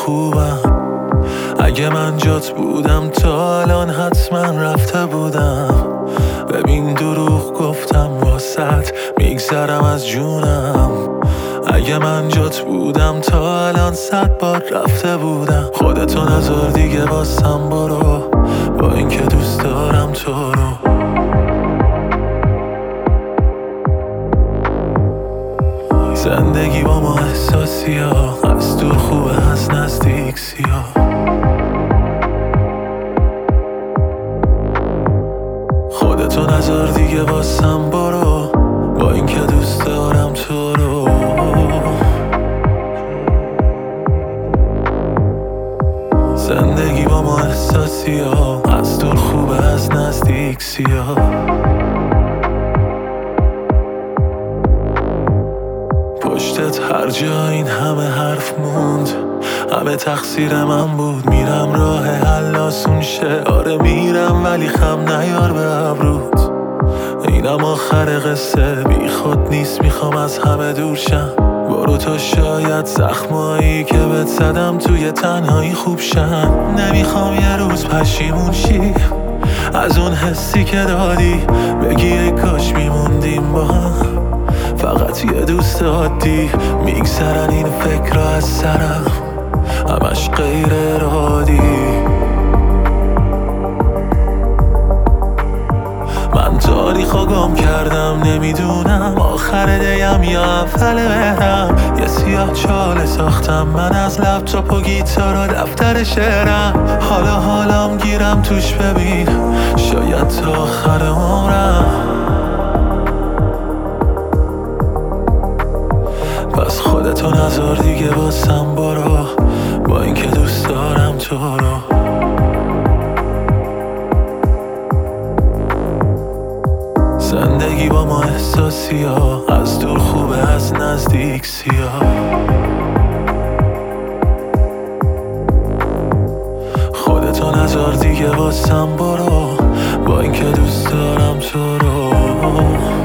خوبم. اگه من جات بودم تا الان حتما رفته بودم. ببین دروغ گفتم واسط، میگذرم از جونم. اگه من جات بودم تا الان 100 بار رفته بودم. خودتو نذار دیگه واسم برو، با اینکه دوست دارم تو رو. زندگی با ما احساسی ها، از دور خوبه از نزدیک سیاه. خودتو نذار دیگه واسم برو، با اینکه دوست دارم تو رو. زندگی با ما احساسی ها، از دور خوبه از نزدیک سیاه. پشتت هر جا این همه حرف موند، همه تقصیر من بود. میرم راه حل آسون شه، آره میرم ولی خم نیار به ابروت. اینم آخر قصه، بی خود نیست میخوام از همه دور شم. برو تا شاید زخمایی که بهت زدم توی تنهایی خوب شن. نمیخوام یه روز پشیمون شی از اون حسی که دادی، بگی ای کاش میموندیم با هم. فقط یه دوست عادی، میگذرن این فکر از سرم، همش غیر ارادی. من تاریخو گم کردم، نمیدونم آخر دیم یا اول مهرم. یه سیاه چاله ساختم من از لپتاپ و گیتار و دفتر شعرم. حالم گیرم توش، ببین شاید تا آخر عمرم. پس خودتو نذار دیگه واسم برو، با اینکه دوست دارم تو رو. زندگی با ما احساسی ها، از دور خوبه از نزدیک سیاه. خودتو نذار دیگه واسم برو، با اینکه دوست دارم تو رو.